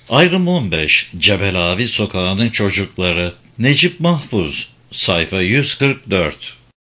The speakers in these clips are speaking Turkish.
Ayrım 15. Cebelavi Sokağı'nın Çocukları. Necip Mahfuz. Sayfa 144.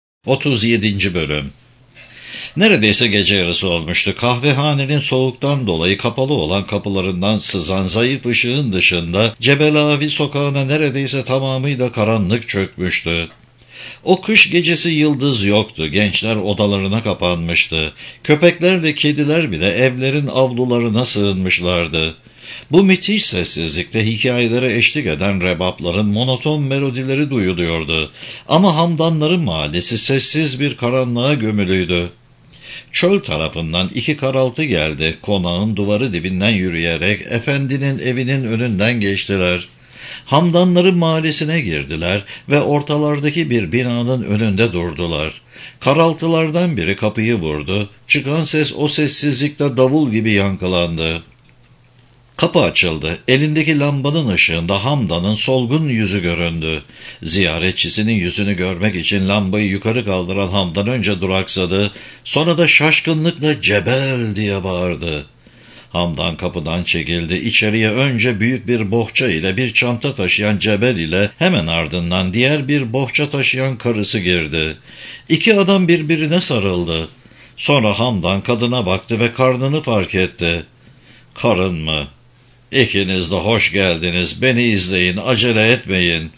37. Bölüm. Neredeyse gece yarısı olmuştu. Kahvehanenin soğuktan dolayı kapalı olan kapılarından sızan zayıf ışığın dışında Cebelavi Sokağı'na neredeyse tamamıyla karanlık çökmüştü. O kış gecesi yıldız yoktu. Gençler odalarına kapanmıştı. Köpekler ve kediler bile evlerin avlularına sığınmışlardı. Bu müthiş sessizlikte hikayelere eşlik eden rebapların monoton melodileri duyuluyordu. Ama Hamdanların mahallesi sessiz bir karanlığa gömülüydü. Çöl tarafından iki karaltı geldi. Konağın duvarı dibinden yürüyerek efendinin evinin önünden geçtiler. Hamdanların mahallesine girdiler ve ortalardaki bir binanın önünde durdular. Karaltılardan biri kapıyı vurdu. Çıkan ses o sessizlikte davul gibi yankılandı. Kapı açıldı. Elindeki lambanın ışığında Hamdan'ın solgun yüzü göründü. Ziyaretçisinin yüzünü görmek için lambayı yukarı kaldıran Hamdan önce duraksadı, sonra da şaşkınlıkla "Cebel!" diye bağırdı. Hamdan kapıdan çekildi. İçeriye önce büyük bir bohça ile bir çanta taşıyan Cebel ile hemen ardından diğer bir bohça taşıyan karısı girdi. İki adam birbirine sarıldı. Sonra Hamdan kadına baktı ve karnını fark etti. "Karın mı? İkiniz de hoş geldiniz. Beni izleyin, acele etmeyin."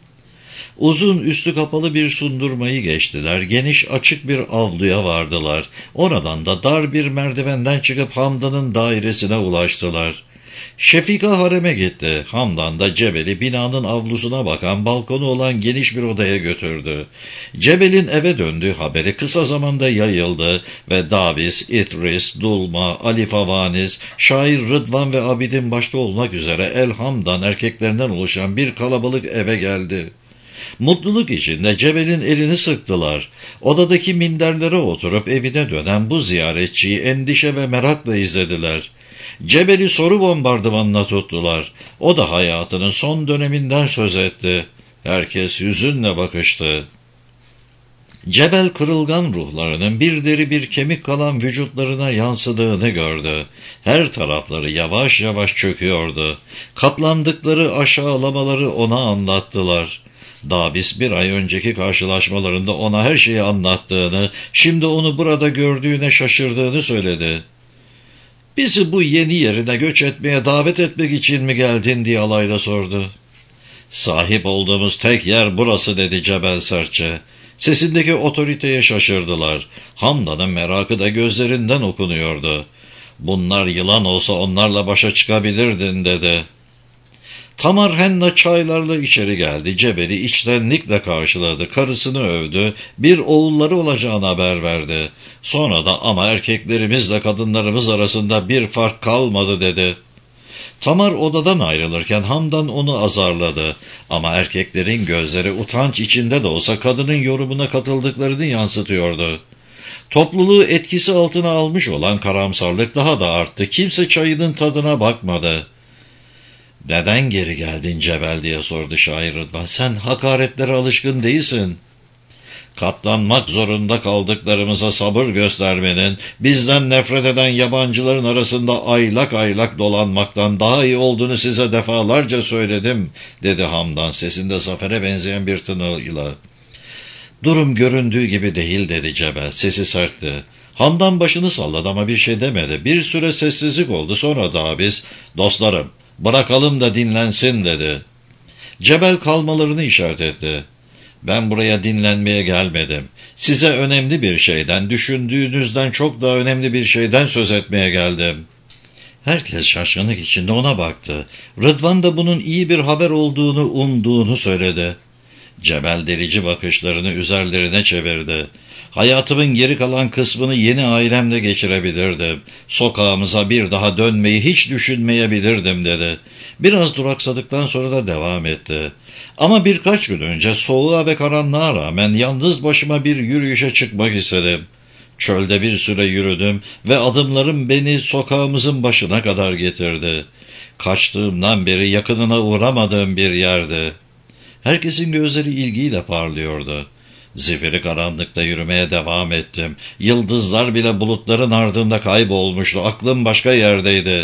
Uzun üstü kapalı bir sundurmayı geçtiler. Geniş açık bir avluya vardılar. Oradan da dar bir merdivenden çıkıp Hamdan'ın dairesine ulaştılar. Şefika hareme gitti. Hamdan da Cebel'i binanın avlusuna bakan balkonu olan geniş bir odaya götürdü. Cebel'in eve döndüğü haberi kısa zamanda yayıldı ve Davis, İdris, Dulma, Ali Favanis, şair Rıdvan ve Abidin başta olmak üzere Elhamdan erkeklerinden oluşan bir kalabalık eve geldi. Mutluluk içinde Cebel'in elini sıktılar. Odadaki minderlere oturup evine dönen bu ziyaretçiyi endişe ve merakla izlediler. Cebel'i soru bombardımanına tuttular. O da hayatının son döneminden söz etti. Herkes hüzünle bakıştı. Cebel kırılgan ruhlarının bir deri bir kemik kalan vücutlarına yansıdığını gördü. Her tarafları yavaş yavaş çöküyordu. Katlandıkları aşağılamaları ona anlattılar. Davis bir ay önceki karşılaşmalarında ona her şeyi anlattığını, şimdi onu burada gördüğüne şaşırdığını söyledi. "Bizi bu yeni yerine göç etmeye davet etmek için mi geldin?" diye alayla sordu. "Sahip olduğumuz tek yer burası," dedi Cebel sertçe. Sesindeki otoriteye şaşırdılar. Hamdan'ın merakı da gözlerinden okunuyordu. "Bunlar yılan olsa onlarla başa çıkabilirdin," dedi. Tamar Henna çaylarla içeri geldi. Cebel'i içtenlikle karşıladı. Karısını övdü. Bir oğulları olacağını haber verdi. Sonra da "Ama erkeklerimizle kadınlarımız arasında bir fark kalmadı," dedi. Tamar odadan ayrılırken Hamdan onu azarladı. Ama erkeklerin gözleri utanç içinde de olsa kadının yorumuna katıldıklarını yansıtıyordu. Topluluğu etkisi altına almış olan karamsarlık daha da arttı. Kimse çayının tadına bakmadı. "Neden geri geldin Cebel?" diye sordu şair Rıdvan. "Sen hakaretlere alışkın değilsin." "Katlanmak zorunda kaldıklarımıza sabır göstermenin, bizden nefret eden yabancıların arasında aylak aylak dolanmaktan daha iyi olduğunu size defalarca söyledim," dedi Hamdan sesinde zafere benzeyen bir tınıyla. "Durum göründüğü gibi değil," dedi Cebel. Sesi sertti. Hamdan başını salladı ama bir şey demedi. Bir süre sessizlik oldu. Sonra da biz "Dostlarım, bırakalım da dinlensin," dedi. Cebel kalmalarını işaret etti. "Ben buraya dinlenmeye gelmedim. Size önemli bir şeyden, düşündüğünüzden çok daha önemli bir şeyden söz etmeye geldim." Herkes şaşkınlık içinde ona baktı. Rıdvan da bunun iyi bir haber olduğunu umduğunu söyledi. Cebel delici bakışlarını üzerlerine çevirdi. "Hayatımın geri kalan kısmını yeni ailemle geçirebilirdim. Sokağımıza bir daha dönmeyi hiç düşünmeyebilirdim," dedi. Biraz duraksadıktan sonra da devam etti. "Ama birkaç gün önce soğuğa ve karanlığa rağmen yalnız başıma bir yürüyüşe çıkmak istedim. Çölde bir süre yürüdüm ve adımlarım beni sokağımızın başına kadar getirdi. Kaçtığımdan beri yakınına uğramadığım bir yerdi." Herkesin gözleri ilgiyle parlıyordu. "Zifiri karanlıkta yürümeye devam ettim. Yıldızlar bile bulutların ardında kaybolmuştu. Aklım başka yerdeydi.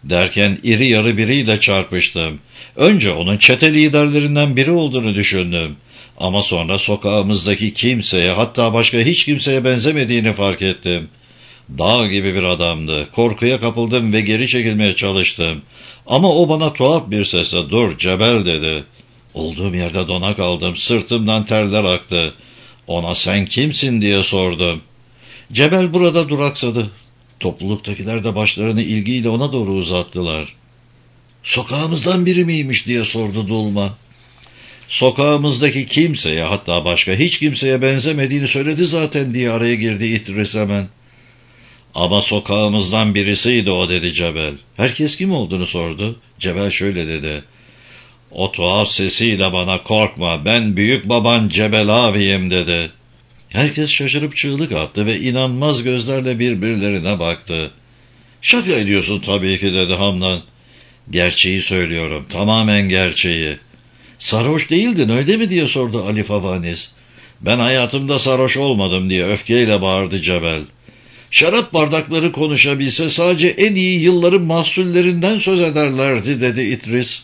Derken iri yarı biriyle çarpıştım. Önce onun çete liderlerinden biri olduğunu düşündüm. Ama sonra sokağımızdaki kimseye, hatta başka hiç kimseye benzemediğini fark ettim. Dağ gibi bir adamdı. Korkuya kapıldım ve geri çekilmeye çalıştım. Ama o bana tuhaf bir sesle "Dur Cebel" dedi. Olduğum yerde dona kaldım. Sırtımdan terler aktı. Ona "Sen kimsin?" diye sordum. Cebel burada duraksadı. Topluluktakiler de başlarını ilgiyle ona doğru uzattılar. "Sokağımızdan biri miymiş?" diye sordu Dulma. "Sokağımızdaki kimseye, hatta başka hiç kimseye benzemediğini söyledi zaten" diye araya girdi İdris hemen. "Ama sokağımızdan birisiydi o" dedi Cebel. Herkes kim olduğunu sordu. Cebel şöyle dedi. O tuhaf sesiyle bana "Korkma, ben büyük baban Cebel Avi'yim" dedi. Herkes şaşırıp çığlık attı ve inanmaz gözlerle birbirlerine baktı. "Şaka ediyorsun tabii ki" dedi Hamdan. "Gerçeği söylüyorum, tamamen gerçeği." "Sarhoş değildin öyle mi?" diye sordu Ali Favanis. "Ben hayatımda sarhoş olmadım" diye öfkeyle bağırdı Cebel. "Şarap bardakları konuşabilse sadece en iyi yılların mahsullerinden söz ederlerdi" dedi İdris.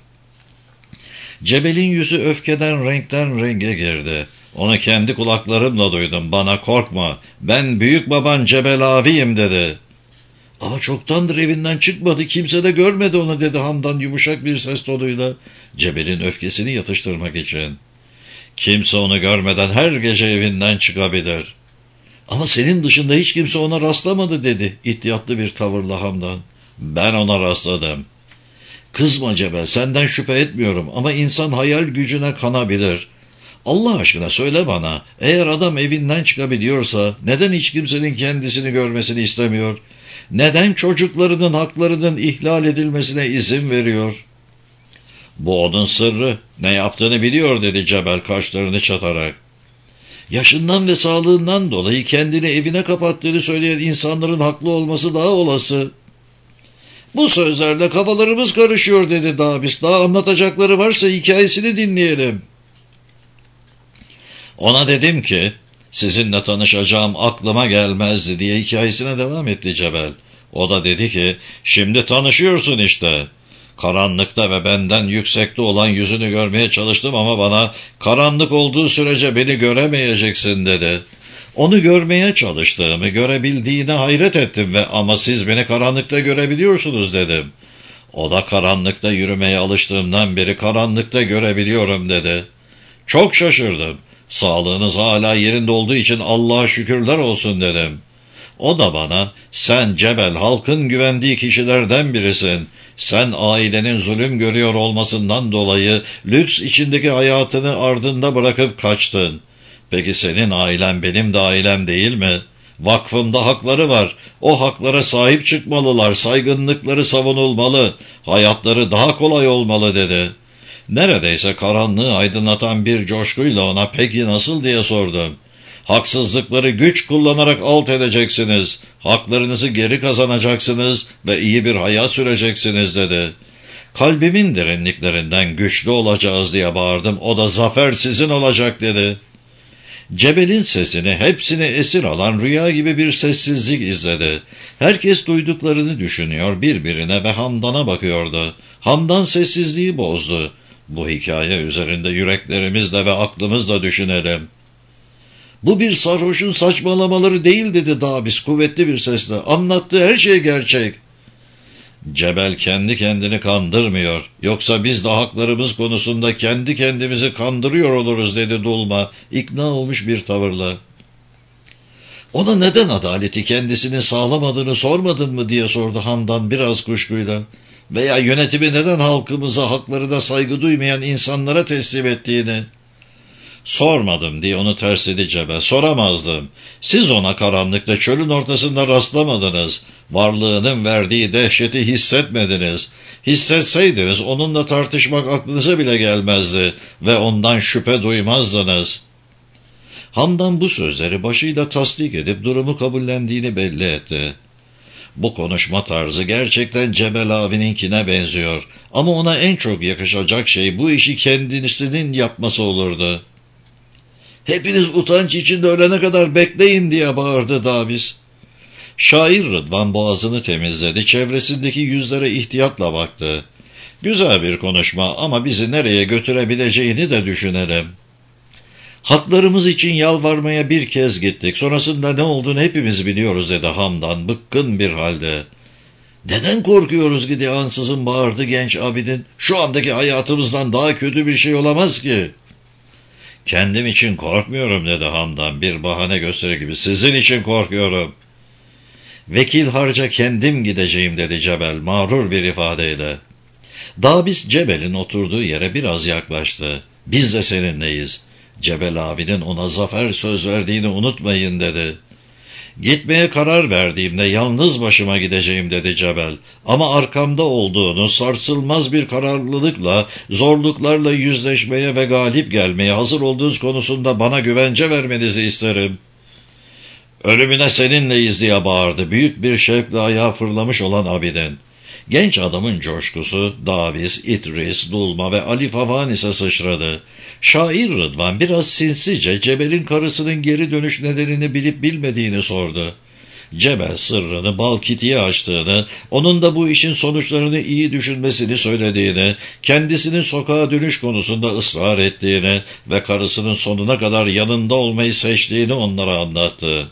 Cebel'in yüzü öfkeden renkten renge girdi. "Onu kendi kulaklarımla duydum. Bana "Korkma, ben büyük baban Cebel Avi'yim" dedi. "Ama çoktandır evinden çıkmadı. Kimse de görmedi onu" dedi Hamdan yumuşak bir ses tonuyla, Cebel'in öfkesini yatıştırmak için. "Kimse onu görmeden her gece evinden çıkabilir." "Ama senin dışında hiç kimse ona rastlamadı" dedi ihtiyatlı bir tavırla Hamdan. "Ben ona rastladım." "Kızma Cebel, senden şüphe etmiyorum ama insan hayal gücüne kanabilir. Allah aşkına söyle bana, eğer adam evinden çıkabiliyorsa neden hiç kimsenin kendisini görmesini istemiyor? Neden çocuklarının haklarının ihlal edilmesine izin veriyor?" "Bu onun sırrı, ne yaptığını biliyor" dedi Cebel kaşlarını çatarak. "Yaşından ve sağlığından dolayı kendini evine kapattığını söyleyen insanların haklı olması daha olası." "Bu sözlerle kafalarımız karışıyor" dedi Dabis. "Daha anlatacakları varsa hikayesini dinleyelim." "Ona dedim ki sizinle tanışacağım aklıma gelmezdi" diye hikayesine devam etti Cebel. O da dedi ki "Şimdi tanışıyorsun işte. Karanlıkta ve benden yüksekte olan yüzünü görmeye çalıştım ama bana karanlık olduğu sürece beni göremeyeceksin" dedi. Onu görmeye çalıştığımı görebildiğine hayret ettim ve "Ama siz beni karanlıkta görebiliyorsunuz" dedim. O da "Karanlıkta yürümeye alıştığımdan beri karanlıkta görebiliyorum" dedi. Çok şaşırdım. "Sağlığınız hala yerinde olduğu için Allah'a şükürler olsun" dedim. O da bana "Sen Cebel, halkın güvendiği kişilerden birisin. Sen ailenin zulüm görüyor olmasından dolayı lüks içindeki hayatını ardında bırakıp kaçtın. Peki senin ailen benim de ailem değil mi? Vakfımda hakları var. O haklara sahip çıkmalılar, saygınlıkları savunulmalı, hayatları daha kolay olmalı" dedi. Neredeyse karanlığı aydınlatan bir coşkuyla ona "Peki nasıl?" diye sordum. "Haksızlıkları güç kullanarak alt edeceksiniz, haklarınızı geri kazanacaksınız ve iyi bir hayat süreceksiniz" dedi. Kalbimin derinliklerinden "Güçlü olacağız" diye bağırdım. O da "Zafer sizin olacak" dedi. Cebel'in sesini, hepsini esir alan rüya gibi bir sessizlik izledi. Herkes duyduklarını düşünüyor, birbirine ve Hamdan'a bakıyordu. Hamdan sessizliği bozdu. "Bu hikaye üzerinde yüreklerimizle ve aklımızla düşünelim." "Bu bir sarhoşun saçmalamaları değil" dedi Dabis kuvvetli bir sesle. "Anlattığı her şey gerçek." Cebel kendi kendini kandırmıyor. "Yoksa biz de haklarımız konusunda kendi kendimizi kandırıyor oluruz" dedi Dulma ikna olmuş bir tavırla. "Ona neden adaleti kendisini sağlamadığını sormadın mı?" diye sordu Hamdan biraz kuşkuyla. "Veya yönetimi neden halkımıza, haklarına saygı duymayan insanlara teslim ettiğini?" "Sormadım" diye onu tersledi Cebel. "Soramazdım. Siz ona karanlıkta çölün ortasında rastlamadınız. Varlığının verdiği dehşeti hissetmediniz. Hissetseydiniz onunla tartışmak aklınıza bile gelmezdi ve ondan şüphe duymazdınız." Hamdan bu sözleri başıyla tasdik edip durumu kabullendiğini belli etti. Bu konuşma tarzı gerçekten Cebel abininkine benziyor. Ama ona en çok yakışacak şey bu işi kendisinin yapması olurdu. "Hepiniz utanç içinde ölene kadar bekleyin" diye bağırdı Dabis. Şair Rıdvan boğazını temizledi, çevresindeki yüzlere ihtiyatla baktı. Güzel bir konuşma ama bizi nereye götürebileceğini de düşünelim. Haklarımız için yalvarmaya bir kez gittik. Sonrasında ne olduğunu hepimiz biliyoruz dedi Hamdan bıkkın bir halde. Neden korkuyoruz ki diye ansızın bağırdı genç abidin. Şu andaki hayatımızdan daha kötü bir şey olamaz ki. Kendim için korkmuyorum dedi Hamdan bir bahane gösterir gibi. Sizin için korkuyorum. Vekil harca kendim gideceğim dedi Cebel mağrur bir ifadeyle. Dabis Cebel'in oturduğu yere biraz yaklaştı. Biz de seninleyiz. Cebel abinin ona zafer söz verdiğini unutmayın dedi. Gitmeye karar verdiğimde yalnız başıma gideceğim dedi Cebel. Ama arkamda olduğunu sarsılmaz bir kararlılıkla, zorluklarla yüzleşmeye ve galip gelmeye hazır olduğunuz konusunda bana güvence vermenizi isterim. Ölümüne seninleyiz diye bağırdı. Büyük bir şevkle ayağa fırlamış olan abidin. Genç adamın coşkusu Davis, İdris, Dulma ve Ali Favanis'e sıçradı. Şair Rıdvan biraz sinsice Cebel'in karısının geri dönüş nedenini bilip bilmediğini sordu. Cebel sırrını Balkiti'ye açtığını, onun da bu işin sonuçlarını iyi düşünmesini söylediğini, kendisinin sokağa dönüş konusunda ısrar ettiğini ve karısının sonuna kadar yanında olmayı seçtiğini onlara anlattı.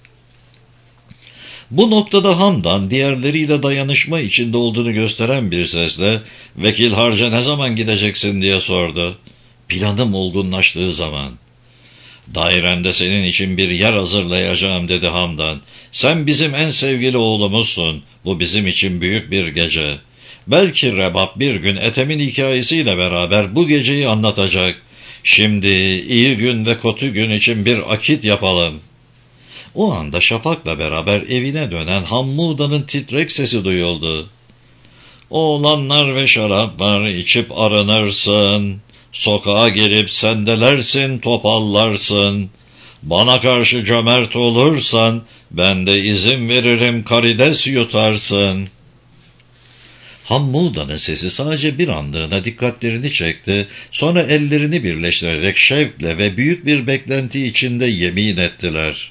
Bu noktada Hamdan diğerleriyle dayanışma içinde olduğunu gösteren bir sesle "Vekil harca ne zaman gideceksin?" diye sordu. "Planım olgunlaştığı zaman." "Dairende senin için bir yer hazırlayacağım." dedi Hamdan. "Sen bizim en sevgili oğlumuzsun. Bu bizim için büyük bir gece. Belki Rebap bir gün Ethem'in hikayesiyle beraber bu geceyi anlatacak. Şimdi iyi gün ve kötü gün için bir akit yapalım." O anda Şafak'la beraber evine dönen Hammuda'nın titrek sesi duyuldu. "Oğlanlar ve şarap var, içip arınırsın. Sokağa gelip sendelersin, topallarsın. Bana karşı cömert olursan, ben de izin veririm karides yutarsın." Hammuda'nın sesi sadece bir anlığına dikkatlerini çekti, sonra ellerini birleştirerek şevkle ve büyük bir beklenti içinde yemin ettiler.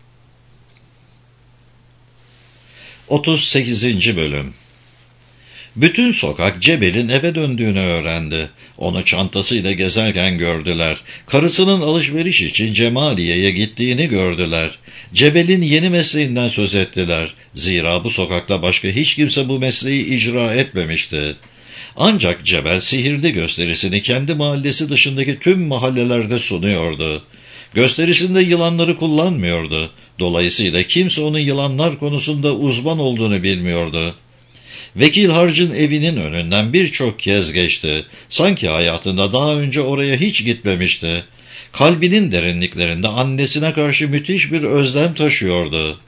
38. Bölüm. Bütün sokak Cebel'in eve döndüğünü öğrendi. Onu çantasıyla gezerken gördüler. Karısının alışveriş için Cemaliye'ye gittiğini gördüler. Cebel'in yeni mesleğinden söz ettiler. Zira bu sokakta başka hiç kimse bu mesleği icra etmemişti. Ancak Cebel sihirli gösterisini kendi mahallesi dışındaki tüm mahallelerde sunuyordu. Gösterisinde yılanları kullanmıyordu. Dolayısıyla kimse onun yılanlar konusunda uzman olduğunu bilmiyordu. Vekil Harc'ın evinin önünden birçok kez geçti. Sanki hayatında daha önce oraya hiç gitmemişti. Kalbinin derinliklerinde annesine karşı müthiş bir özlem taşıyordu.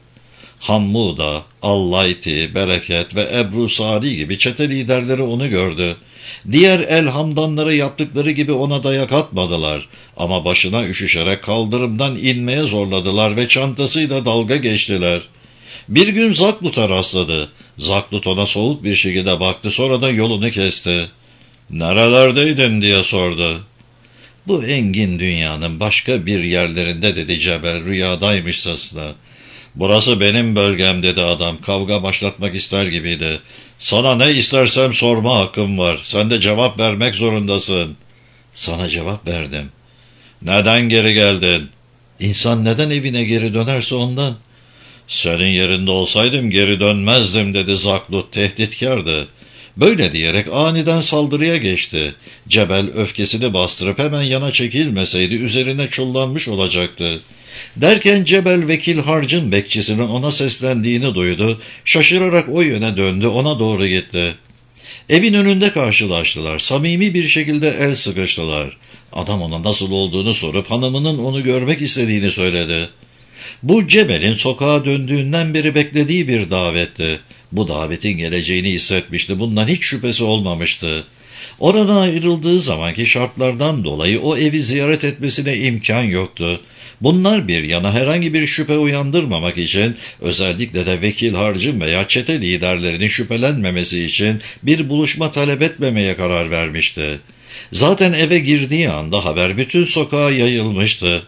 Hammuda, Allayti, Bereket ve Ebru Sari gibi çete liderleri onu gördü. Diğer elhamdanlara yaptıkları gibi ona dayak atmadılar ama başına üşüşerek kaldırımdan inmeye zorladılar ve çantasıyla dalga geçtiler. Bir gün Zaklut'a rastladı. Zaklut ona soğuk bir şekilde baktı, sonra da yolunu kesti. "Nerelerdeydin?" diye sordu. "Bu engin dünyanın başka bir yerlerinde" dedi Cebel rüyadaymışçasına. "Burası benim bölgem" dedi adam kavga başlatmak ister gibiydi. "Sana ne istersem sorma hakkım var. Sen de cevap vermek zorundasın." "Sana cevap verdim." "Neden geri geldin?" "İnsan neden evine geri dönerse ondan." "Senin yerinde olsaydım geri dönmezdim" dedi Zaklut tehditkardı. Böyle diyerek aniden saldırıya geçti. Cebel öfkesini bastırıp hemen yana çekilmeseydi üzerine çullanmış olacaktı. Derken Cebel Vekil Harc'ın bekçisinin ona seslendiğini duydu. Şaşırarak o yöne döndü, ona doğru gitti. Evin önünde karşılaştılar. Samimi bir şekilde el sıkıştılar. Adam ona nasıl olduğunu sorup hanımının onu görmek istediğini söyledi. Bu Cebel'in sokağa döndüğünden beri beklediği bir davetti. Bu davetin geleceğini hissetmişti. Bundan hiç şüphesi olmamıştı. Oradan ayrıldığı zamanki şartlardan dolayı o evi ziyaret etmesine imkan yoktu. Bunlar bir yana herhangi bir şüphe uyandırmamak için, özellikle de Vekil Harc'ın veya çete liderlerinin şüphelenmemesi için bir buluşma talep etmemeye karar vermişti. Zaten eve girdiği anda haber bütün sokağa yayılmıştı.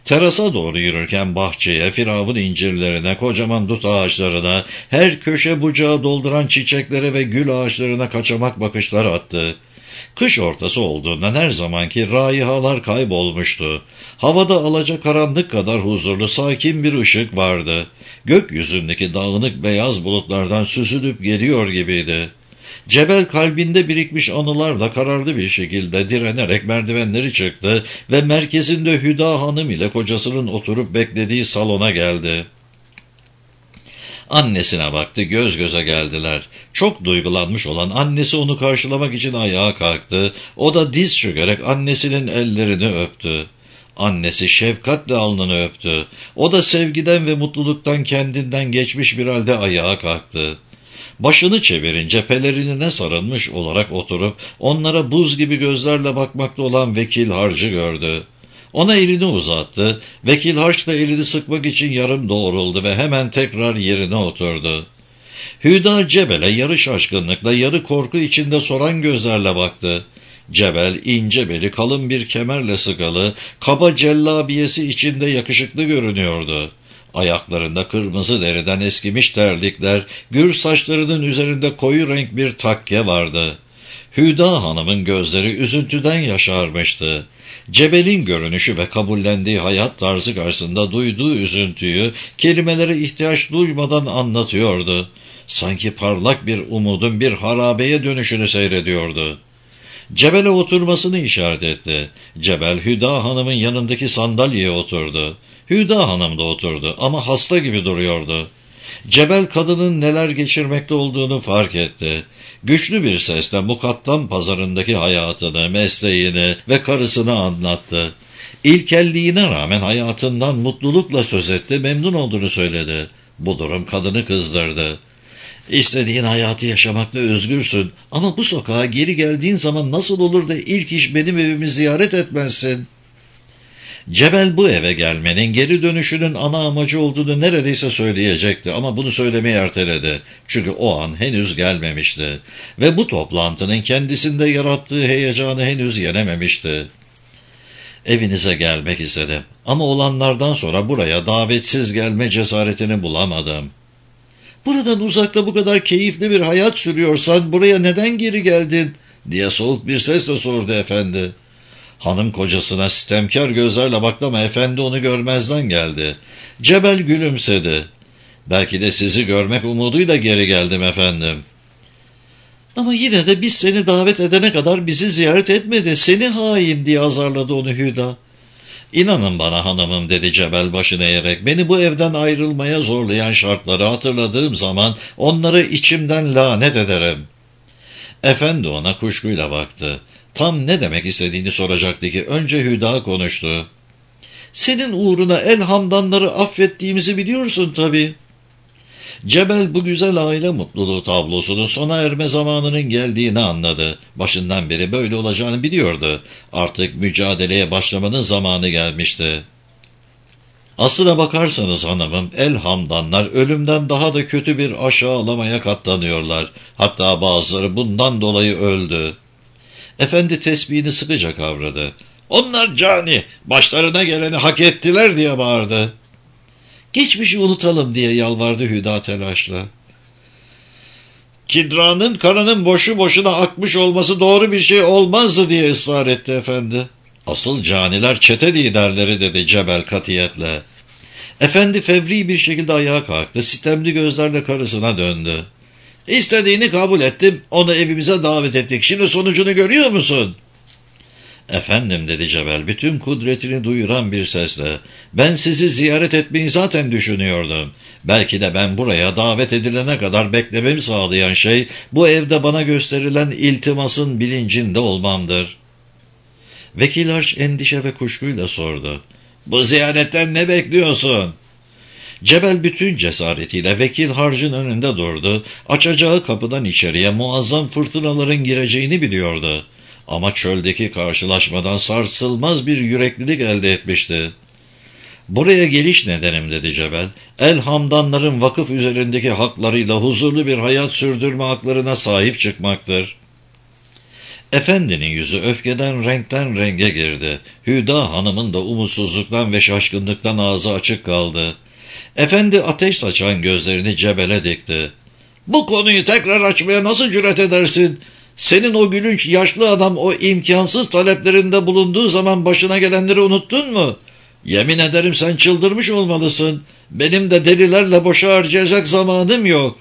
Terasa doğru yürürken bahçeye, firavun incirlerine, kocaman dut ağaçlarına, her köşe bucağı dolduran çiçeklere ve gül ağaçlarına kaçamak bakışlar attı. Kış ortası olduğundan her zamanki raihalar kaybolmuştu. Havada alacakaranlık kadar huzurlu, sakin bir ışık vardı. Gökyüzündeki dağınık beyaz bulutlardan süzülüp geliyor gibiydi. Cebel kalbinde birikmiş anılarla kararlı bir şekilde direnerek merdivenleri çıktı ve merkezinde Hüda Hanım ile kocasının oturup beklediği salona geldi. Annesine baktı, göz göze geldiler. Çok duygulanmış olan annesi onu karşılamak için ayağa kalktı. O da diz çökerek annesinin ellerini öptü. Annesi şefkatle alnını öptü. O da sevgiden ve mutluluktan kendinden geçmiş bir halde ayağa kalktı. Başını çevirince pelerinine sarılmış olarak oturup onlara buz gibi gözlerle bakmakta olan Vekil Harcı gördü. Ona elini uzattı. Vekil Harç da elini sıkmak için yarım doğruldu ve hemen tekrar yerine oturdu. Hüda Cebel'e yarı şaşkınlıkla, yarı korku içinde soran gözlerle baktı. Cebel ince beli, kalın bir kemerle sıkalı, kaba cellabiyesi içinde yakışıklı görünüyordu. Ayaklarında kırmızı deriden eskimiş terlikler, gür saçlarının üzerinde koyu renk bir takke vardı. Hüda Hanım'ın gözleri üzüntüden yaşarmıştı. Cebel'in görünüşü ve kabullendiği hayat tarzı karşısında duyduğu üzüntüyü kelimelere ihtiyaç duymadan anlatıyordu. Sanki parlak bir umudun bir harabeye dönüşünü seyrediyordu. Cebel'e oturmasını işaret etti. Cebel, Hüda Hanım'ın yanındaki sandalyeye oturdu. Hüda Hanım da oturdu ama hasta gibi duruyordu. Cebel kadının neler geçirmekte olduğunu fark etti. Güçlü bir sesle Mukattam pazarındaki hayatını, mesleğini ve karısını anlattı. İlkelliğine rağmen hayatından mutlulukla söz etti, memnun olduğunu söyledi. Bu durum kadını kızdırdı. İstediğin hayatı yaşamakta özgürsün ama bu sokağa geri geldiğin zaman nasıl olur da ilk iş benim evimi ziyaret etmezsin? Cebel bu eve gelmenin geri dönüşünün ana amacı olduğunu neredeyse söyleyecekti ama bunu söylemeyi erteledi. Çünkü o an henüz gelmemişti ve bu toplantının kendisinde yarattığı heyecanı henüz yenememişti. Evinize gelmek istedim ama olanlardan sonra buraya davetsiz gelme cesaretini bulamadım. Buradan uzakta bu kadar keyifli bir hayat sürüyorsan buraya neden geri geldin diye soğuk bir sesle sordu efendi. Hanım kocasına sitemkar gözlerle baktı ama efendi onu görmezden geldi. Cebel gülümsedi. Belki de sizi görmek umuduyla geri geldim efendim. Ama yine de biz seni davet edene kadar bizi ziyaret etmedi. Seni hain diye azarladı onu Hüda. İnanın bana hanımım dedi Cebel başını eğerek. Beni bu evden ayrılmaya zorlayan şartları hatırladığım zaman onları içimden lanet ederim. Efendi ona kuşkuyla baktı. Tam ne demek istediğini soracaktı ki önce Hüda konuştu. Senin uğruna el hamdanları affettiğimizi biliyorsun tabii. Cebel bu güzel aile mutluluğu tablosunun sona erme zamanının geldiğini anladı. Başından beri böyle olacağını biliyordu. Artık mücadeleye başlamanın zamanı gelmişti. Aslına bakarsanız hanımım, el hamdanlar ölümden daha da kötü bir aşağılamaya katlanıyorlar. Hatta bazıları bundan dolayı öldü. Efendi tesbihini sıkıca kavradı. Onlar cani, başlarına geleni hak ettiler diye bağırdı. Geçmişi unutalım diye yalvardı Hüda telaşla. Kidra'nın kanının boşu boşuna akmış olması doğru bir şey olmazdı diye ısrar etti efendi. Asıl caniler çete liderleri dedi Cebel katiyetle. Efendi fevri bir şekilde ayağa kalktı, sitemli gözlerle karısına döndü. İstediğini kabul ettim, onu evimize davet ettik, şimdi sonucunu görüyor musun? Efendim dedi Cebel bütün kudretini duyuran bir sesle. Ben sizi ziyaret etmeyi zaten düşünüyordum. Belki de ben buraya davet edilene kadar beklememi sağlayan şey bu evde bana gösterilen iltimasın bilincinde olmamdır. Vekil Harç endişe ve kuşkuyla sordu. Bu ziyaretten ne bekliyorsun? Cebel bütün cesaretiyle Vekil Harc'ın önünde durdu. Açacağı kapıdan içeriye muazzam fırtınaların gireceğini biliyordu. Ama çöldeki karşılaşmadan sarsılmaz bir yüreklilik elde etmişti. Buraya geliş nedenim dedi Cebel, el hamdanların vakıf üzerindeki haklarıyla huzurlu bir hayat sürdürme haklarına sahip çıkmaktır. Efendinin yüzü öfkeden renkten renge girdi. Hüda Hanım'ın da umutsuzluktan ve şaşkınlıktan ağzı açık kaldı. Efendi ateş saçan gözlerini Cebel'e dikti. "Bu konuyu tekrar açmaya nasıl cüret edersin? Senin o gülünç yaşlı adam o imkansız taleplerinde bulunduğu zaman başına gelenleri unuttun mu? Yemin ederim sen çıldırmış olmalısın. Benim de delilerle boşa harcayacak zamanım yok."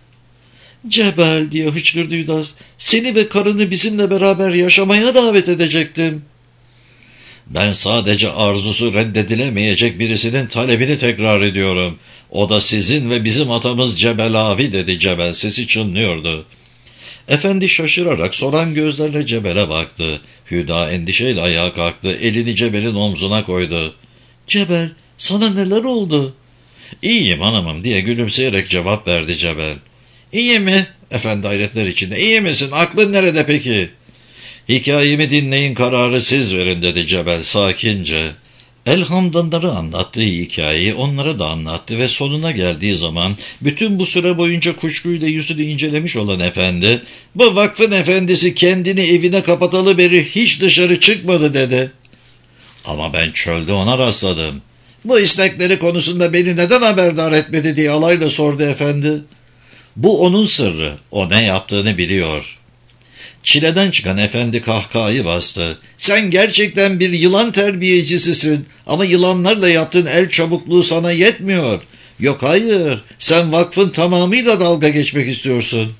"Cebel," diye hıçkırdı Hüdas, "seni ve karını bizimle beraber yaşamaya davet edecektim." "Ben sadece arzusu reddedilemeyecek birisinin talebini tekrar ediyorum. O da sizin ve bizim atamız Cebelavi," dedi Cebel. Sesi çınlıyordu. Efendi şaşırarak soran gözlerle Cebel'e baktı. Hüda endişeyle ayağa kalktı. Elini Cebel'in omzuna koydu. "Cebel, sana neler oldu?" "İyiyim hanımım," diye gülümseyerek cevap verdi Cebel. "İyi mi?" Efendi hayretler içinde. "İyi misin? Aklın nerede peki?" "Hikayemi dinleyin, kararı siz verin," dedi Cebel sakince. Elhamdanları anlattığı hikayeyi onlara da anlattı ve sonuna geldiği zaman bütün bu süre boyunca kuşkuyla yüzünü incelemiş olan efendi, "Bu vakfın efendisi kendini evine kapatalı beri hiç dışarı çıkmadı," dedi. "Ama ben çölde ona rastladım." "Bu istekleri konusunda beni neden haberdar etmedi?" diye alayla sordu efendi. "Bu onun sırrı. O ne yaptığını biliyor." Çileden çıkan efendi kahkahayı bastı. "Sen gerçekten bir yılan terbiyecisisin ama yılanlarla yaptığın el çabukluğu sana yetmiyor. Yok hayır, sen vakfın tamamıyla dalga geçmek istiyorsun."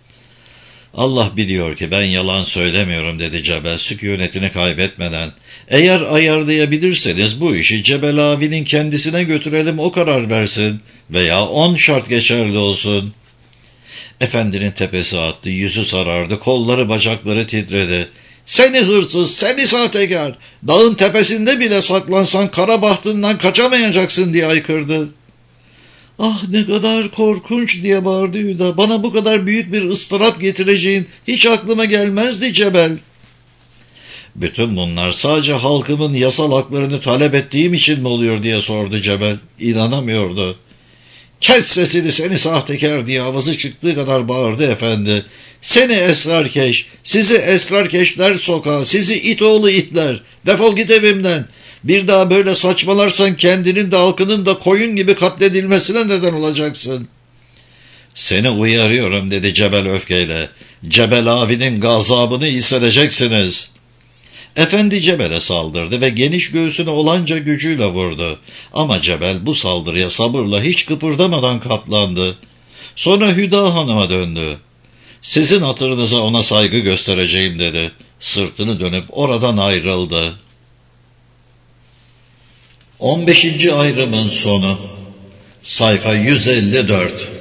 "Allah biliyor ki ben yalan söylemiyorum," dedi Cebel sükunetini kaybetmeden. "Eğer ayarlayabilirseniz bu işi Cebelavi'nin kendisine götürelim, o karar versin veya 10 şart geçerli olsun." Efendinin tepesi attı, yüzü sarardı, kolları bacakları titredi. "Seni hırsız, seni sahtekar, dağın tepesinde bile saklansan kara bahtından kaçamayacaksın," diye haykırdı. "Ah ne kadar korkunç," diye bağırdı Hüda. "Bana bu kadar büyük bir ıstırap getireceğin hiç aklıma gelmezdi Cebel." "Bütün bunlar sadece halkımın yasal haklarını talep ettiğim için mi oluyor?" diye sordu Cebel. İnanamıyordu. "Kes sesini seni sahtekar," diye avazı çıktığı kadar bağırdı efendi. "Seni esrarkeş, sizi esrarkeşler sokağı, sizi it oğlu itler. Defol git evimden. Bir daha böyle saçmalarsan kendinin de halkının da koyun gibi katledilmesine neden olacaksın." "Seni uyarıyorum," dedi Cebel öfkeyle. "Cebelavi'nin gazabını hissedeceksiniz." Efendi Cebel'e saldırdı ve geniş göğsüne olanca gücüyle vurdu. Ama Cebel bu saldırıya sabırla hiç kıpırdamadan katlandı. Sonra Hüda Hanım'a döndü. "Sizin hatırınıza ona saygı göstereceğim," dedi. Sırtını dönüp oradan ayrıldı. 15. ayrımın sonu. Sayfa 154.